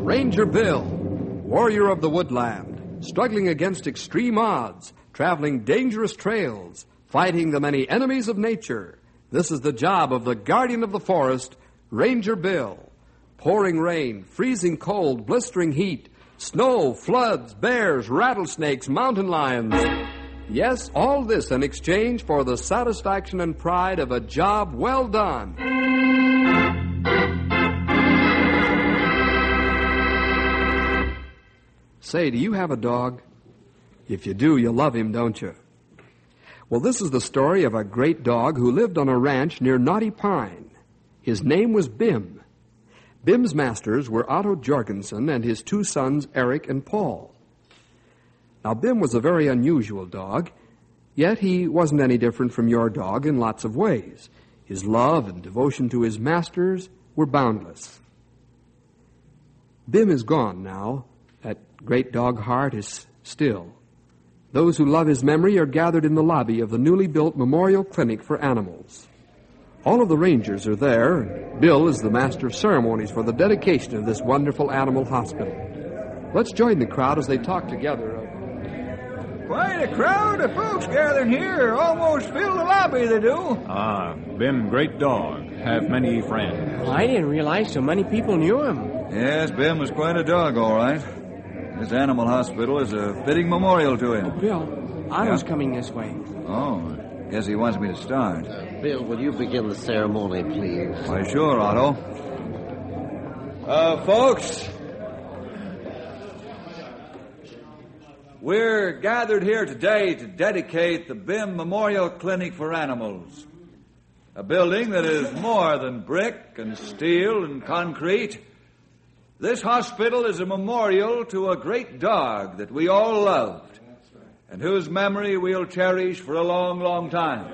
Ranger Bill, warrior of the woodland, struggling against extreme odds, traveling dangerous trails, fighting the many enemies of nature. This is the job of the guardian of the forest, Ranger Bill. Pouring rain, freezing cold, blistering heat, snow, floods, bears, rattlesnakes, mountain lions. Yes, all this in exchange for the satisfaction and pride of a job well done. Say, do you have a dog? If you do, you love him, don't you? Well, this is the story of a great dog who lived on a ranch near Knotty Pine. His name was Bim. Bim's masters were Otto Jorgensen and his two sons, Eric and Paul. Now, Bim was a very unusual dog, yet he wasn't any different from your dog in lots of ways. His love and devotion to his masters were boundless. Bim is gone now. That great dog heart is still. Those who love his memory are gathered in the lobby of the newly built Memorial Clinic for Animals. All of the rangers are there, and Bill is the master of ceremonies for the dedication of this wonderful animal hospital. Let's join the crowd as they talk together. Quite a crowd of folks gathering here. Almost fill the lobby, they do. Bim, great dog. Have many friends. Well, I didn't realize so many people knew him. Yes, Bim was quite a dog, all right. This animal hospital is a fitting memorial to him. Bill, Otto's coming this way. Oh, guess he wants me to start. Bill, will you begin the ceremony, please? Why, sure, Otto. Folks, we're gathered here today to dedicate the Bim Memorial Clinic for Animals, a building that is more than brick and steel and concrete. This hospital is a memorial to a great dog that we all loved and whose memory we'll cherish for a long, long time.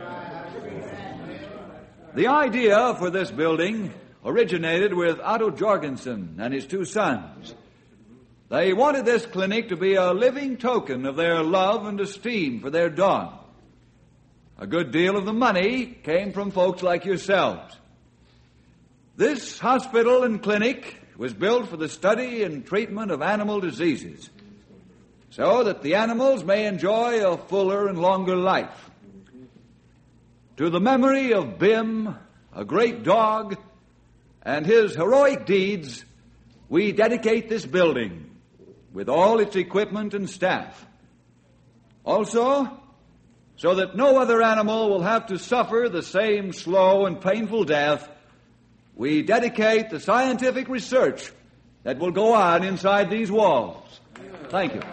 The idea for this building originated with Otto Jorgensen and his two sons. They wanted this clinic to be a living token of their love and esteem for their dog. A good deal of the money came from folks like yourselves. This hospital and clinic was built for the study and treatment of animal diseases, so that the animals may enjoy a fuller and longer life. To the memory of Bim, a great dog, and his heroic deeds, we dedicate this building with all its equipment and staff. Also, so that no other animal will have to suffer the same slow and painful death, we dedicate the scientific research that will go on inside these walls. Thank you.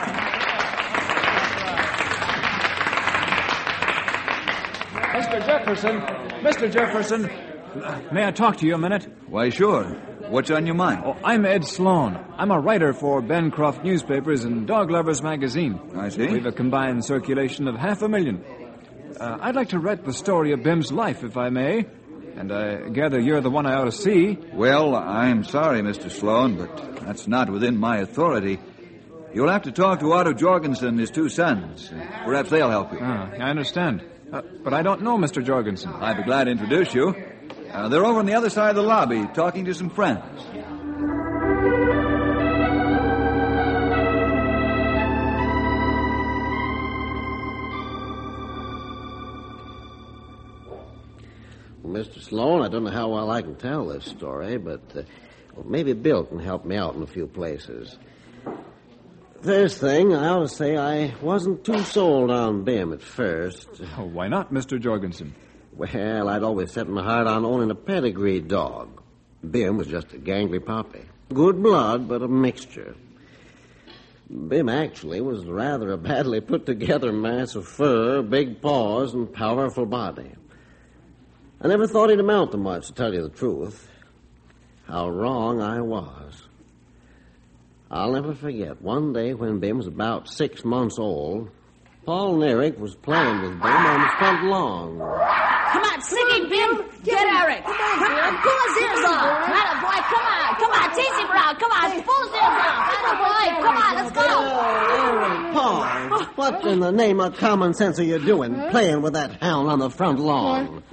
Mr. Jefferson, may I talk to you a minute? Why, sure. What's on your mind? Oh, I'm Ed Sloan. I'm a writer for Bencroft Newspapers and Dog Lovers Magazine. I see. We've a combined circulation of 500,000. I'd like to write the story of Bim's life, if I may. And I gather you're the one I ought to see. Well, I'm sorry, Mr. Sloan, but that's not within my authority. You'll have to talk to Otto Jorgensen and his two sons. Perhaps they'll help you. I understand. But I don't know Mr. Jorgensen. I'd be glad to introduce you. They're over on the other side of the lobby talking to some friends. Mr. Sloan, I don't know how well I can tell this story, but maybe Bill can help me out in a few places. First thing, I ought to say I wasn't too sold on Bim at first. Oh, why not, Mr. Jorgensen? Well, I'd always set my heart on owning a pedigree dog. Bim was just a gangly puppy. Good blood, but a mixture. Bim actually was rather a badly put-together mass of fur, big paws, and powerful body. I never thought he'd amount to much, to tell you the truth. How wrong I was. I'll never forget one day when Bim was about 6 months old, Paul and Eric was playing with Bim on the front lawn. Come on, stick it, Bim. Get Eric. Come on, pull his ears off. Atta boy, come on, tease him around. Come on, pull his ears off. Atta boy, come on, let's go. Paul, what in the name of common sense are you doing, playing with that hound on the front lawn?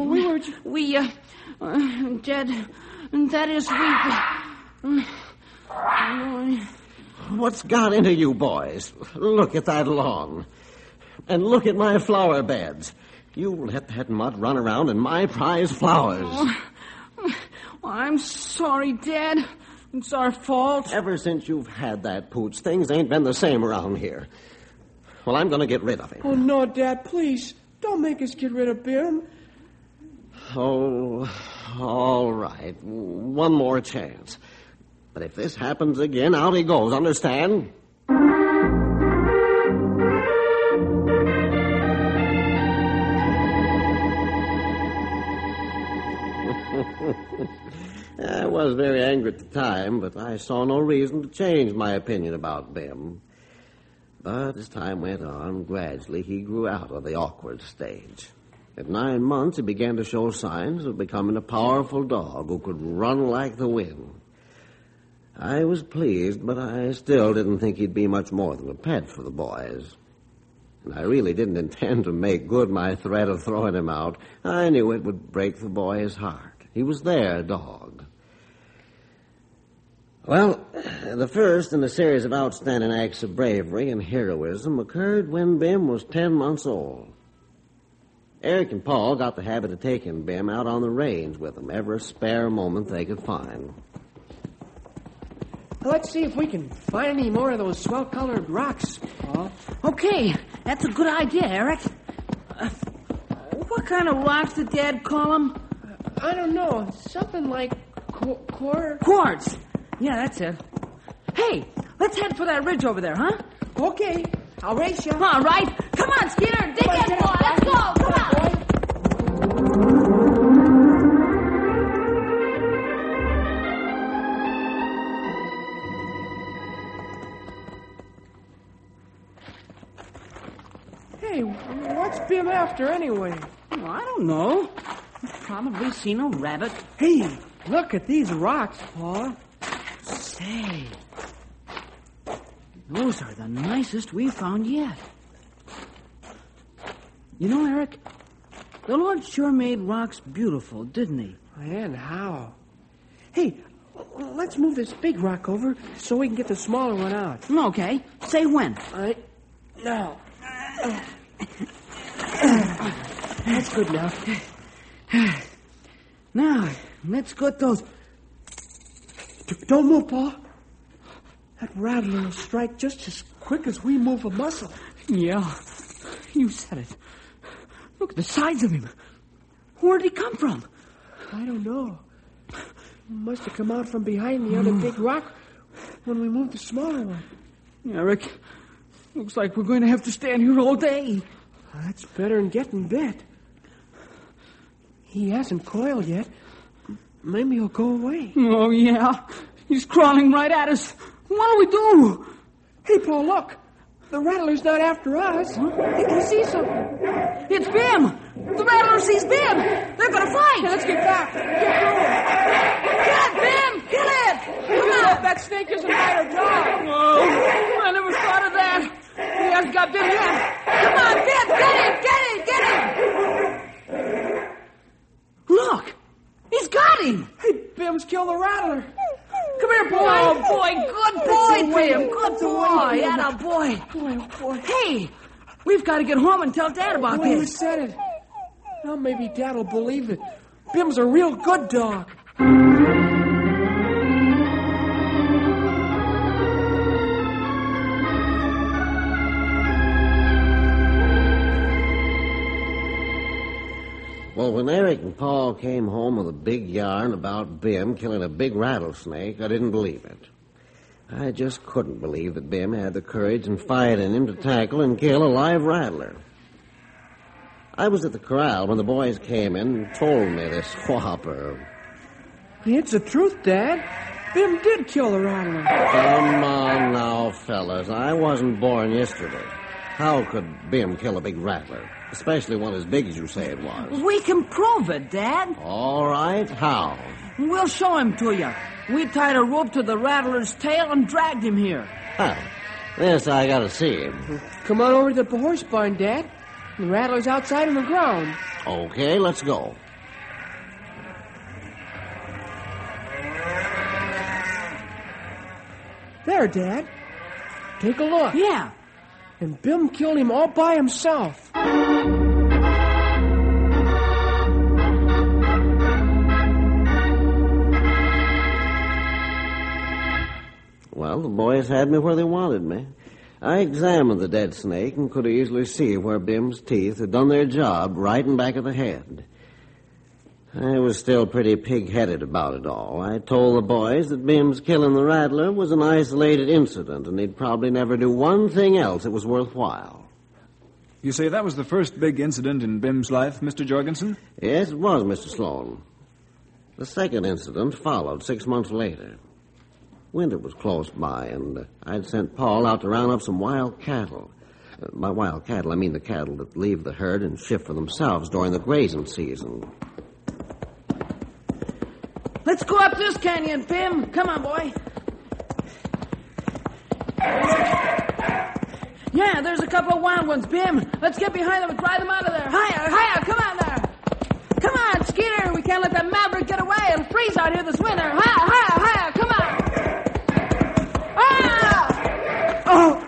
Jed, that is, What's got into you boys? Look at that lawn. And look at my flower beds. You let that mutt run around in my prize flowers. Well, I'm sorry, Dad. It's our fault. Ever since you've had that pooch, things ain't been the same around here. Well, I'm going to get rid of him. Oh, no, Dad, please. Don't make us get rid of Bim. Oh, all right. One more chance. But if this happens again, out he goes, understand? I was very angry at the time, but I saw no reason to change my opinion about Bim. But as time went on, gradually he grew out of the awkward stage. At 9 months, he began to show signs of becoming a powerful dog who could run like the wind. I was pleased, but I still didn't think he'd be much more than a pet for the boys. And I really didn't intend to make good my threat of throwing him out. I knew it would break the boy's heart. He was their dog. Well, the first in a series of outstanding acts of bravery and heroism occurred when Bim was 10 months old. Eric and Paul got the habit of taking Bim out on the range with them every spare moment they could find. Let's see if we can find any more of those swell-colored rocks, Paul. Okay, that's a good idea, Eric. What kind of rocks did Dad call them? I don't know. Something like quartz. Yeah, that's it. Hey, let's head for that ridge over there, huh? Okay, I'll race you. All right. Come on, Skeeter. Dig in, boy. Let's go. Come on. Hey, what's Bim after anyway? Well, I don't know. He's probably seen a rabbit. Hey, look at these rocks, Paul. Say, those are the nicest we've found yet. You know, Eric, the Lord sure made rocks beautiful, didn't he? And how? Hey, let's move this big rock over so we can get the smaller one out. Okay. Say when. Now. That's good enough. Now, let's get those... Don't move, Paul. That rattler will strike just as quick as we move a muscle. Yeah, you said it. Look at the size of him. Where did he come from? I don't know. He must have come out from behind the other big rock when we moved the smaller one. Eric, looks like we're going to have to stand here all day. That's better than getting bit. He hasn't coiled yet. Maybe he'll go away. Oh, yeah. He's crawling right at us. What'll we do? Hey, Paul, look. The rattler's not after us. Huh? He can see something. It's Bim. The rattler sees Bim. They're going to fight. Hey, let's get back. Get going. Get it, Bim. Get it. Come on. That snake isn't bite our dog. Oh, I never thought of that. He hasn't got Bim yet. Come on, Bim. Get him. Look. He's got him. Hey, Bim's killed the rattler. Come here, boy. Oh, boy. Good boy, Bim. Good boy. Atta boy. Oh, boy. Hey, we've got to get home and tell Dad about You this. said it. Now maybe Dad will believe it. Bim's a real good dog. Well, when Eric and Paul came home with a big yarn about Bim killing a big rattlesnake, I didn't believe it. I just couldn't believe that Bim had the courage and fight in him to tackle and kill a live rattler. I was at the corral when the boys came in and told me this whopper. It's the truth, Dad. Bim did kill the rattler. Come on now, fellas. I wasn't born yesterday. How could Bim kill a big rattler? Especially one as big as you say it was. We can prove it, Dad. All right, how? We'll show him to you. We tied a rope to the rattler's tail and dragged him here. Huh. This I gotta see him. Come on over to the horse barn, Dad. The rattler's outside on the ground. Okay, let's go. There, Dad. Take a look. Yeah. And Bim killed him all by himself. Well, the boys had me where they wanted me. I examined the dead snake and could easily see where Bim's teeth had done their job right in back of the head. I was still pretty pig-headed about it all. I told the boys that Bim's killing the rattler was an isolated incident, and he'd probably never do one thing else that was worthwhile. You say that was the first big incident in Bim's life, Mr. Jorgensen? Yes, it was, Mr. Sloan. The second incident followed 6 months later. Winter was close by, and I'd sent Paul out to round up some wild cattle. By wild cattle, I mean the cattle that leave the herd and shift for themselves during the grazing season. Let's go up this canyon, Bim. Come on, boy. Yeah, there's a couple of wild ones, Bim. Let's get behind them and drive them out of there. Higher, higher, come on there. Come on, Skeeter. We can't let that maverick get away and freeze out here this winter. Higher, higher, higher, come on. Ah! Oh!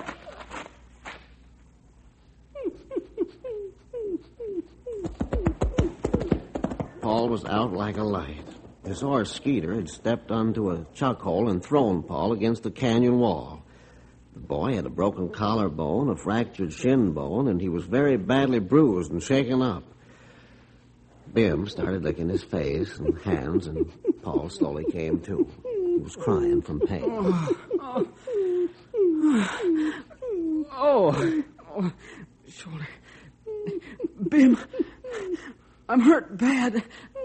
Paul was out like a light. His horse, Skeeter, had stepped onto a chuck hole and thrown Paul against the canyon wall. The boy had a broken collarbone, a fractured shin bone, and he was very badly bruised and shaken up. Bim started licking his face and hands, and Paul slowly came to. He was crying from pain. Shoulder. Bim, I'm hurt bad.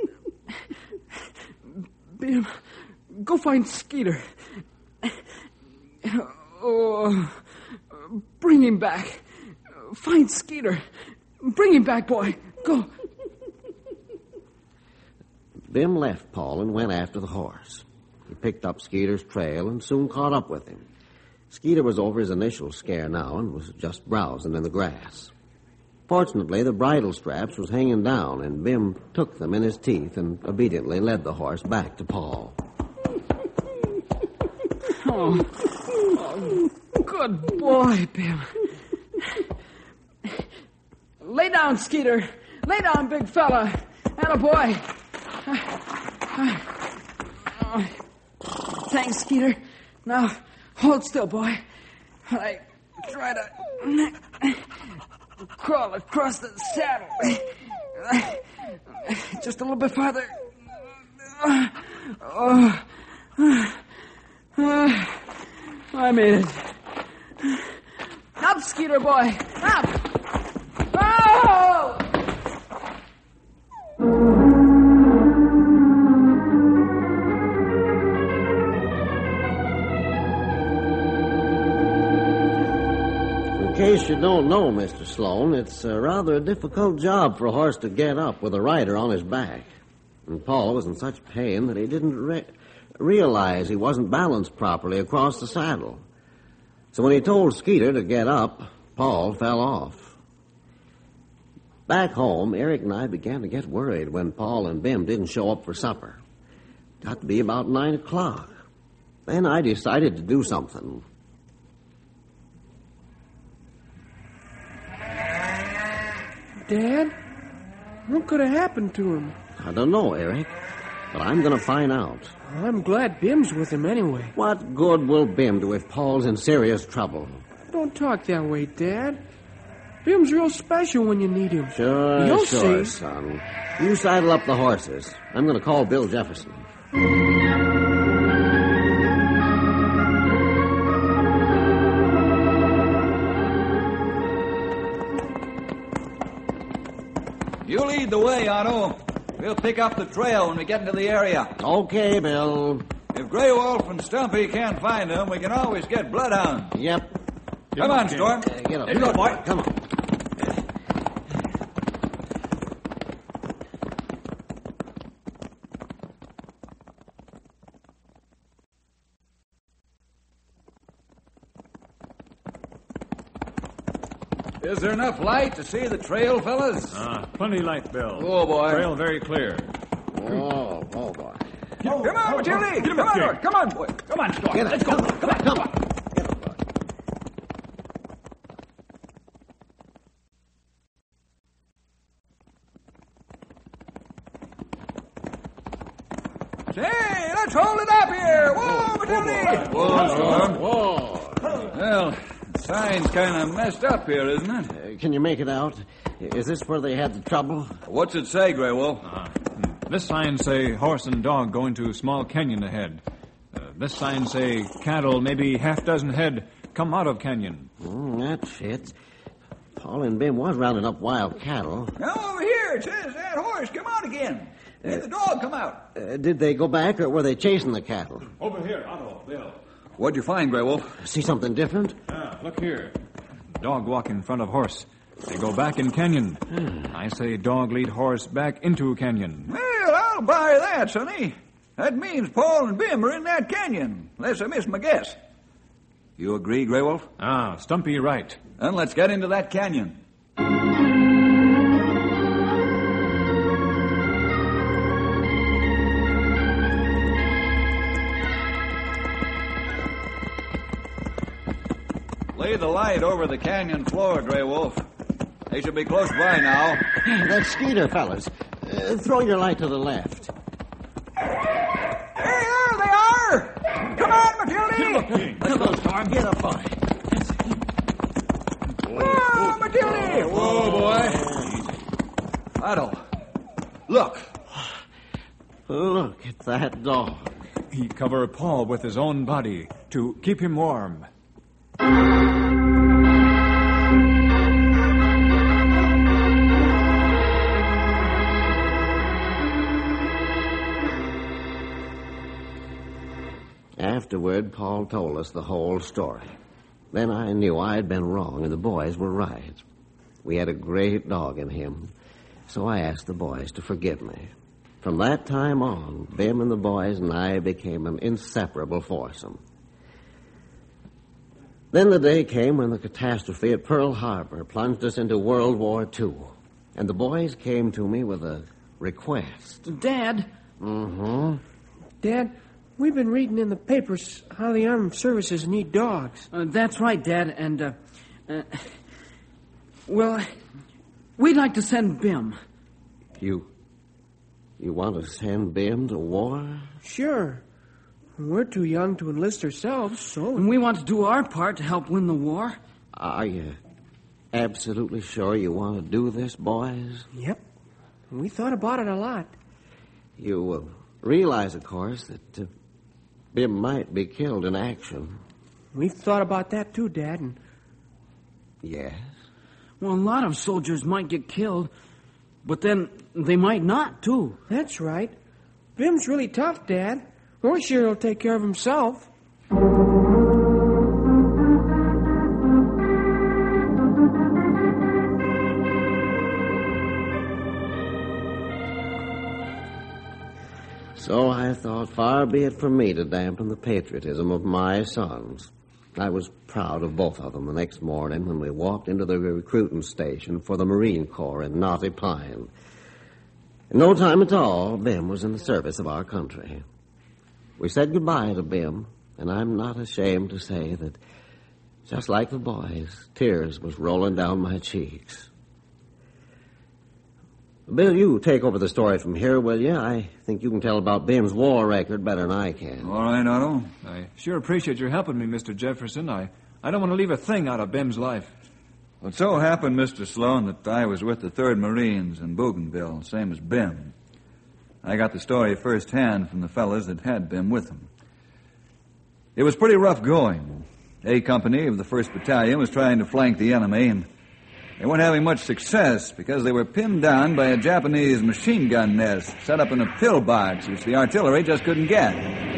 Bim, go find Skeeter. Oh, bring him back. Find Skeeter. Bring him back, boy. Go. Bim left Paul and went after the horse. He picked up Skeeter's trail and soon caught up with him. Skeeter was over his initial scare now and was just browsing in the grass. Fortunately, the bridle straps was hanging down, and Bim took them in his teeth and obediently led the horse back to Paul. Oh, good boy, Bim. Lay down, Skeeter. Lay down, big fella. Attaboy. Thanks, Skeeter. Now, hold still, boy. I try to crawl across the saddle. Just a little bit farther. I made it. Up, Skeeter boy. Up. Oh! In case you don't know, Mr. Sloan, it's rather a difficult job for a horse to get up with a rider on his back. And Paul was in such pain that he didn't realize he wasn't balanced properly across the saddle. So when he told Skeeter to get up, Paul fell off. Back home, Eric and I began to get worried when Paul and Bim didn't show up for supper. Got to be about 9 o'clock. Then I decided to do something. Dad, what could have happened to him? I don't know, Eric, but I'm going to find out. Well, I'm glad Bim's with him anyway. What good will Bim do if Paul's in serious trouble? Don't talk that way, Dad. Bim's real special when you need him. Sure, You'll sure, see. son. You saddle up the horses. I'm going to call Bill Jefferson. You lead the way, Otto. We'll pick up the trail when we get into the area. Okay, Bill. If Grey Wolf and Stumpy can't find them, we can always get Bloodhound. Yep. Come on, Storm. Get up. Let's go, boy. Come on. Is there enough light to see the trail, fellas? Plenty light, Bill. Oh, boy. Trail very clear. Oh, boy. Come on, Tilly. Come on, boy. Come on, boy. Come on, Storm. Get up. Let's go. Come on. there! Whoa, Matilda! Whoa, Storm. Whoa. Well, the sign's kind of messed up here, isn't it? Can you make it out? Is this where they had the trouble? What's it say, Grey Wolf? This sign say horse and dog going to small canyon ahead. This sign say cattle, maybe half dozen head, come out of canyon. That fits. Paul and Bim was rounding up wild cattle. Now, over here, it says that horse come out again. And the dog come out. Did they go back, or were they chasing the cattle? Over here, Otto, Bill. What'd you find, Grey Wolf? See something different? Look here. Dog walk in front of horse. They go back in canyon. I say dog lead horse back into canyon. Well, I'll buy that, Sonny. That means Paul and Bim are in that canyon, unless I missed my guess. You agree, Grey Wolf? Stumpy right. Then let's get into that canyon. Lay the light over the canyon floor, Grey Wolf. They should be close by now. That's Skeeter, fellas. Throw your light to the left. Hey, there they are! Come on, Matilda! Let's go, Storm. Get up on it. Whoa, Matilda! Whoa, boy. Otto, look. Look at that dog. He cover Paul with his own body to keep him warm. Afterward, Paul told us the whole story. Then I knew I had been wrong and the boys were right. We had a great dog in him, so I asked the boys to forgive me. From that time on, Bim and the boys and I became an inseparable foursome. Then the day came when the catastrophe at Pearl Harbor plunged us into World War II, and the boys came to me with a request. Dad? Mm-hmm. Dad, we've been reading in the papers how the armed services need dogs. That's right, Dad, and, well, we'd like to send Bim. You want to send Bim to war? Sure. We're too young to enlist ourselves, so... And we want to do our part to help win the war. Are you absolutely sure you want to do this, boys? Yep. We thought about it a lot. You realize, of course, that Bim might be killed in action. We've thought about that too, Dad, and... Yes? Well, a lot of soldiers might get killed, but then they might not, too. That's right. Bim's really tough, Dad. We're sure he'll take care of himself. So I thought, far be it from me to dampen the patriotism of my sons. I was proud of both of them the next morning when we walked into the recruiting station for the Marine Corps in Knotty Pine. In no time at all, Bim was in the service of our country. We said goodbye to Bim, and I'm not ashamed to say that, just like the boys, tears was rolling down my cheeks. Bill, you take over the story from here, will you? I think you can tell about Bim's war record better than I can. All right, Otto. I sure appreciate your helping me, Mr. Jefferson. I don't want to leave a thing out of Bim's life. Well, it so happened, Mr. Sloan, that I was with the 3rd Marines in Bougainville, same as Bim. I got the story firsthand from the fellas that had Bim with them. It was pretty rough going. A company of the 1st Battalion was trying to flank the enemy, and they weren't having much success because they were pinned down by a Japanese machine gun nest set up in a pillbox, which the artillery just couldn't get.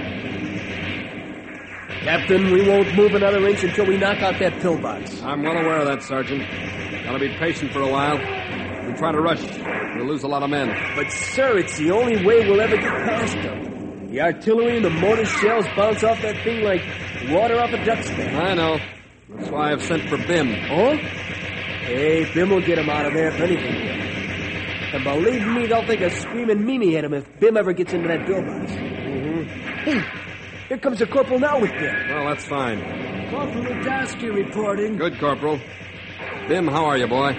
Captain, we won't move another inch until we knock out that pillbox. I'm well aware of that, Sergeant. Gotta be patient for a while. We try to rush, we'll lose a lot of men. But, sir, it's the only way we'll ever get past them. The artillery and the mortar shells bounce off that thing like water off a duck's back. I know. That's why I've sent for Bim. Oh? Hey, Bim will get him out of there if anything will. And believe me, they'll think of screaming meanie at him if Bim ever gets into that pillbox. Mm-hmm. Hey, here comes the corporal now with Bim. Well, that's fine. Corporal Ladowski reporting. Good, Corporal. Bim, how are you, boy?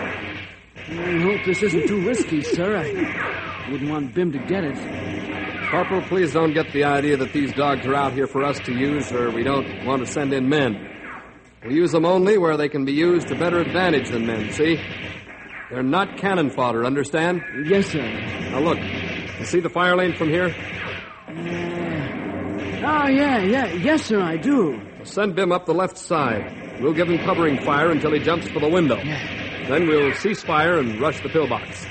I hope this isn't too risky, sir. I wouldn't want Bim to get it. Corporal, please don't get the idea that these dogs are out here for us to use, or we don't want to send in men. We use them only where they can be used to better advantage than men, see? They're not cannon fodder, understand? Yes, sir. Now look, you see the fire lane from here? Yes, sir, I do. Send Bim up the left side. We'll give him covering fire until he jumps for the window. Then we'll cease fire and rush the pillbox.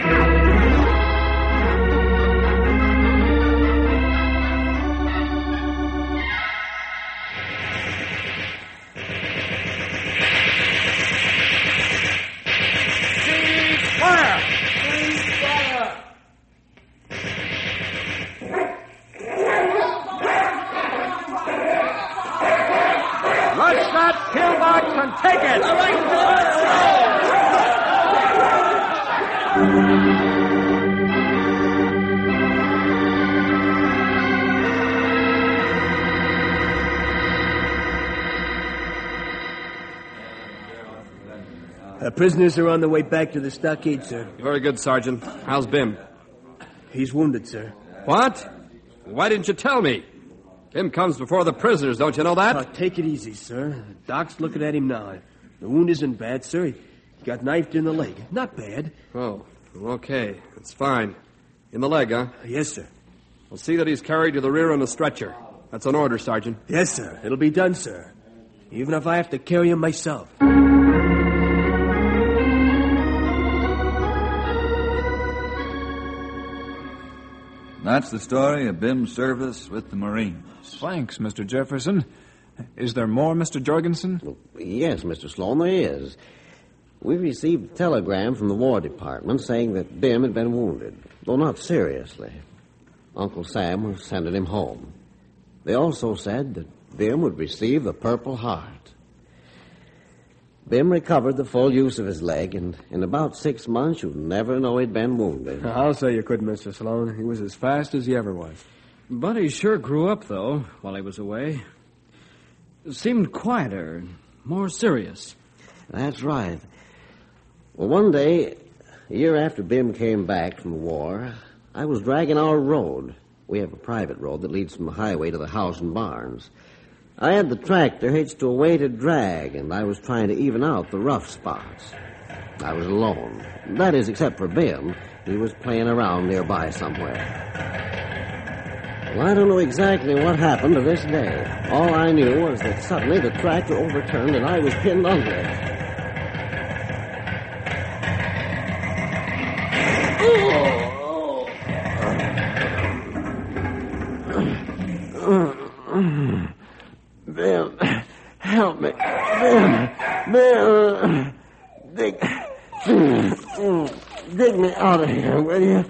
Rush that pillbox and take it! All right, prisoners are on the way back to the stockade, sir. Very good, Sergeant. How's Bim? He's wounded, sir. What? Why didn't you tell me? Bim comes before the prisoners, don't you know that? Oh, take it easy, sir. The doc's looking at him now. The wound isn't bad, sir. He got knifed in the leg. Not bad. Oh, okay. It's fine. In the leg, huh? Yes, sir. We'll see that he's carried to the rear on a stretcher. That's an order, Sergeant. Yes, sir. It'll be done, sir. Even if I have to carry him myself. That's the story of Bim's service with the Marines. Thanks, Mr. Jefferson. Is there more, Mr. Jorgensen? Well, yes, Mr. Sloan, there is. We received a telegram from the War Department saying that Bim had been wounded, though not seriously. Uncle Sam was sending him home. They also said that Bim would receive the Purple Heart. Bim recovered the full use of his leg, and in about 6 months, you'd never know he'd been wounded. I'll say you couldn't, Mr. Sloan. He was as fast as he ever was. But he sure grew up, though, while he was away. Seemed quieter, more serious. That's right. Well, one day, a year after Bim came back from the war, I was dragging our road. We have a private road that leads from the highway to the house and barns. I had the tractor hitched to a weighted drag, and I was trying to even out the rough spots. I was alone. That is, except for Bim. He was playing around nearby somewhere. Well, I don't know exactly what happened to this day. All I knew was that suddenly the tractor overturned and I was pinned under it. Bim, help me. Bim, dig me out of here, will you?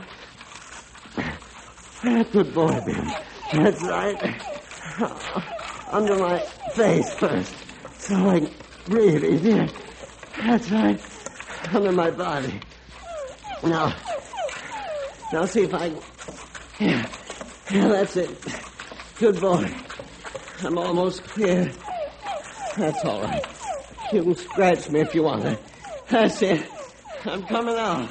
Good boy, Bim. That's right. Under my face first, so I can breathe easier. That's right. Under my body. Now see if I can... Yeah, that's it. Good boy. I'm almost clear. That's all right. You can scratch me if you want to. That's it. I'm coming out.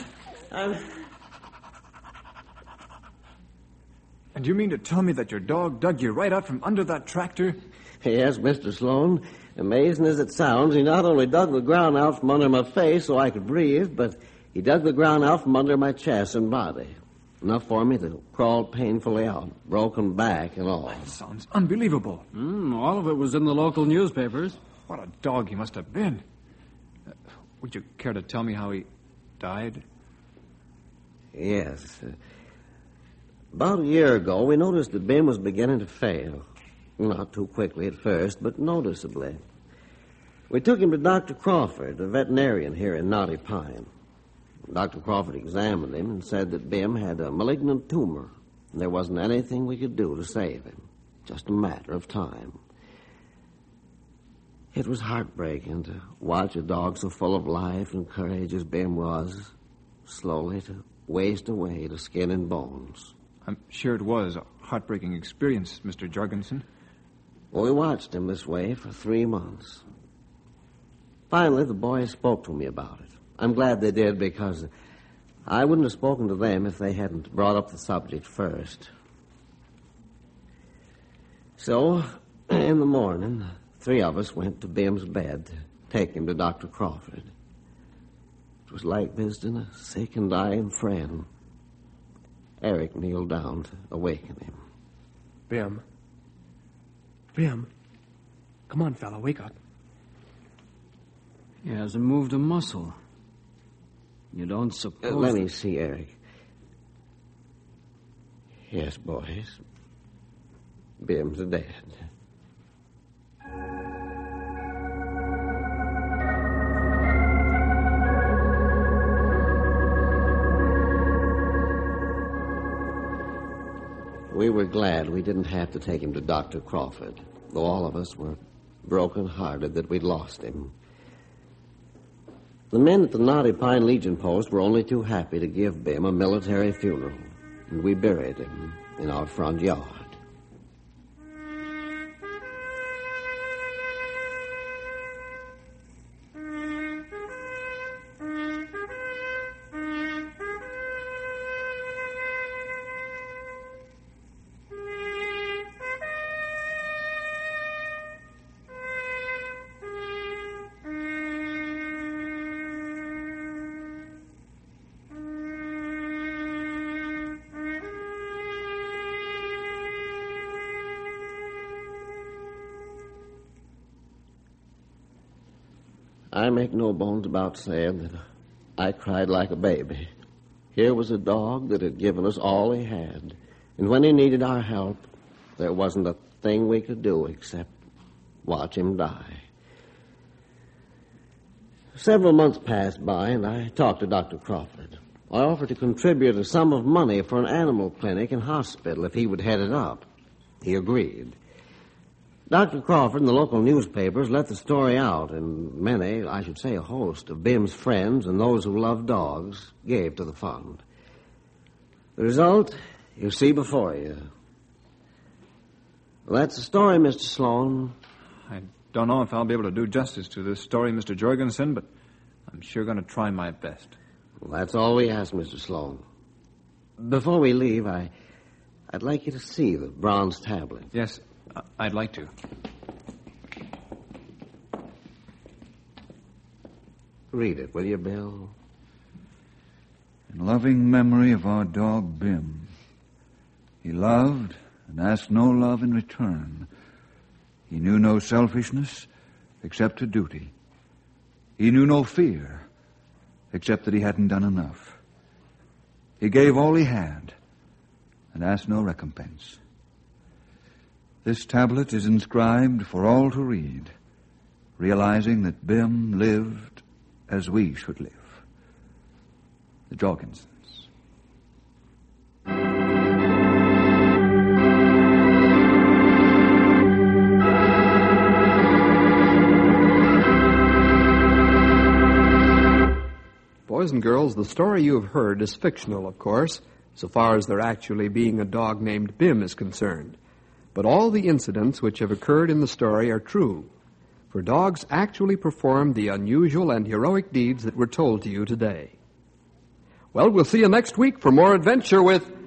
And you mean to tell me that your dog dug you right out from under that tractor? Yes, Mr. Sloan. Amazing as it sounds, he not only dug the ground out from under my face so I could breathe, but he dug the ground out from under my chest and body. Enough for me to crawl painfully out, broken back and all. That sounds unbelievable. All of it was in the local newspapers. What a dog he must have been. Would you care to tell me how he died? Yes. About a year ago, we noticed that Bim was beginning to fail. Not too quickly at first, but noticeably. We took him to Dr. Crawford, a veterinarian here in Knotty Pine. Dr. Crawford examined him and said that Bim had a malignant tumor, and there wasn't anything we could do to save him. Just a matter of time. It was heartbreaking to watch a dog so full of life and courage as Bim was, slowly to waste away to skin and bones. I'm sure it was a heartbreaking experience, Mr. Jorgensen. Well, we watched him this way for 3 months. Finally, the boys spoke to me about it. I'm glad they did, because I wouldn't have spoken to them if they hadn't brought up the subject first. So, in the morning, the three of us went to Bim's bed to take him to Dr. Crawford. It was like visiting a sick and dying friend. Eric kneeled down to awaken him. Bim. Bim. Come on, fella, wake up. He hasn't moved a muscle. You don't suppose... Let me see, Eric. Yes, boys. Bim's dead. We were glad we didn't have to take him to Dr. Crawford, though all of us were broken-hearted that we'd lost him. The men at the Knotty Pine Legion post were only too happy to give Bim a military funeral, and we buried him in our front yard. I make no bones about saying that I cried like a baby. Here was a dog that had given us all he had, and when he needed our help, there wasn't a thing we could do except watch him die. Several months passed by, and I talked to Dr. Crawford. I offered to contribute a sum of money for an animal clinic and hospital if he would head it up. He agreed. Dr. Crawford and the local newspapers let the story out, and many, I should say a host, of Bim's friends and those who love dogs gave to the fund. The result, you see before you. Well, that's the story, Mr. Sloan. I don't know if I'll be able to do justice to this story, Mr. Jorgensen, but I'm sure going to try my best. Well, that's all we ask, Mr. Sloan. Before we leave, I'd like you to see the bronze tablet. Yes, I'd like to. Read it, will you, Bill? In loving memory of our dog, Bim. He loved and asked no love in return. He knew no selfishness except to duty. He knew no fear except that he hadn't done enough. He gave all he had and asked no recompense. This tablet is inscribed for all to read, realizing that Bim lived as we should live. The Jorgensens. Boys and girls, the story you have heard is fictional, of course, so far as there actually being a dog named Bim is concerned. But all the incidents which have occurred in the story are true, for dogs actually performed the unusual and heroic deeds that were told to you today. Well, we'll see you next week for more adventure with